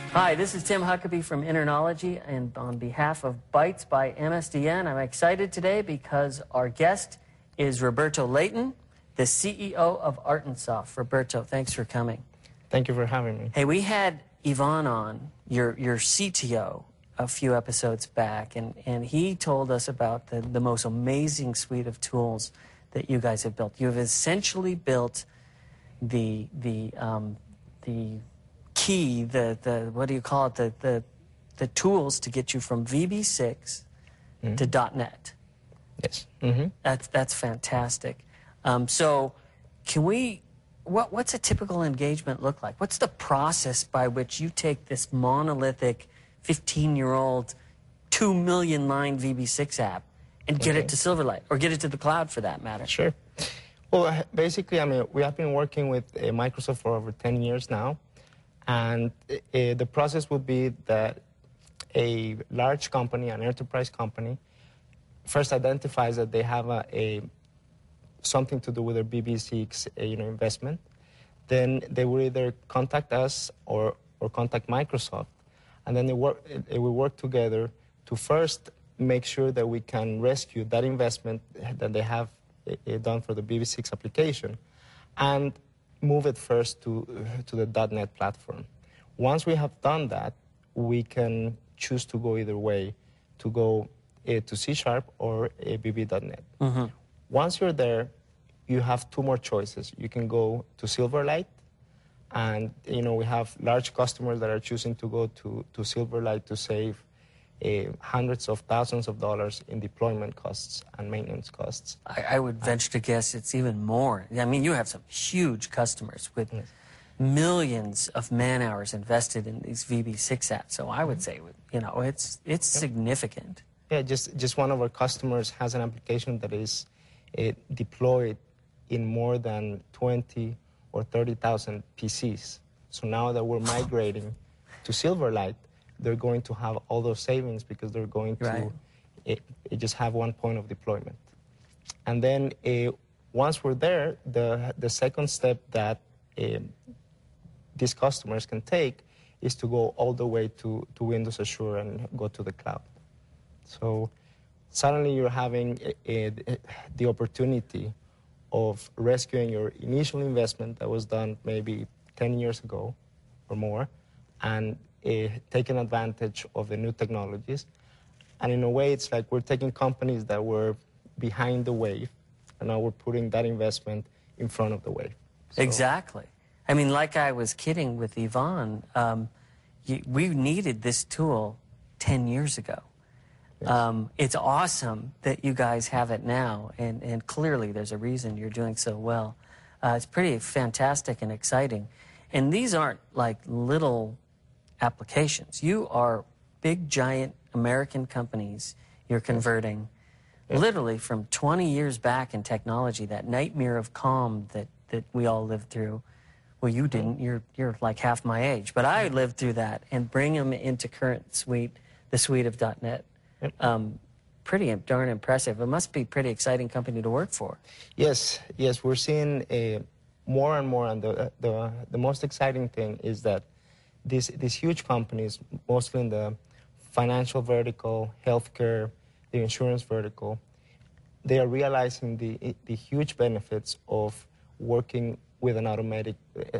Hi, this is Tim Huckabee from Internology, and on behalf of Bytes by MSDN, I'm excited today because our guest is Roberto Leighton, the CEO of Artensoft. Roberto, thanks for coming. Thank you for having me. Hey, we had Ivan on, your CTO, a few episodes back, and he told us about the most amazing suite of tools that you guys have built. You have essentially built the key, what do you call it, the tools to get you from VB6 to .NET. Yes. That's fantastic. So can we, what's a typical engagement look like? What's the process by which you take this monolithic 15-year-old 2 million line VB6 app and get it to Silverlight, or get it to the cloud for that matter? Sure. Well, basically, I mean, we have been working with Microsoft for over 10 years now. And the process would be that a large company, an enterprise company, first identifies that they have something to do with their VB6 investment. Then they will either contact us or contact Microsoft. And then we work together to first make sure that we can rescue that investment that they have done for the VB6 application and move it first to the .NET platform. Once we have done that, we can choose to go either way, to go to C# or VB.NET. Once you're there, you have two more choices. You can go to Silverlight, and we have large customers that are choosing to go to Silverlight to save hundreds of thousands of dollars in deployment costs and maintenance costs. I would venture to guess it's even more. I mean, you have some huge customers with millions of man-hours invested in these VB6 apps. So I would say, it's significant. Yeah, just one of our customers has an application that is deployed in more than 20 or 30,000 PCs. So now that we're migrating to Silverlight, they're going to have all those savings because they're going to just have one point of deployment. And then once we're there, the second step that these customers can take is to go all the way to Windows Azure and go to the cloud. So suddenly you're having the opportunity of rescuing your initial investment that was done maybe 10 years ago or more, and taking advantage of the new technologies. And in a way, it's like we're taking companies that were behind the wave, and now we're putting that investment in front of the wave. So, exactly. I mean, like I was kidding with Ivan, we needed this tool 10 years ago. Yes. It's awesome that you guys have it now, and clearly there's a reason you're doing so well. It's pretty fantastic and exciting. And these aren't like little applications. You are big, giant American companies you're converting literally from 20 years back in technology, that nightmare of calm that we all lived through. Well, you didn't. You're like half my age. But I lived through that, and bring them into current suite, the suite of .NET. Pretty darn impressive. It must be a pretty exciting company to work for. Yes, we're seeing more and more, and the most exciting thing is that these huge companies, mostly in the financial vertical, healthcare, the insurance vertical, they are realizing the huge benefits of working with an automatic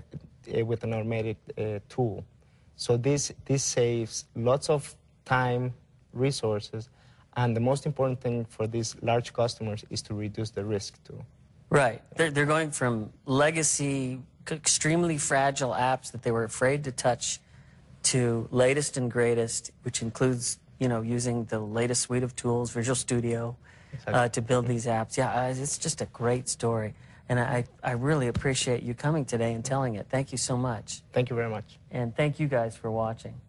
tool. So this saves lots of time, resources, and the most important thing for these large customers is to reduce the risk too. Right. They're going from legacy, extremely fragile apps that they were afraid to touch to latest and greatest, which includes, using the latest suite of tools, Visual Studio, to build these apps. Yeah, it's just a great story. And I really appreciate you coming today and telling it. Thank you so much. Thank you very much. And thank you guys for watching.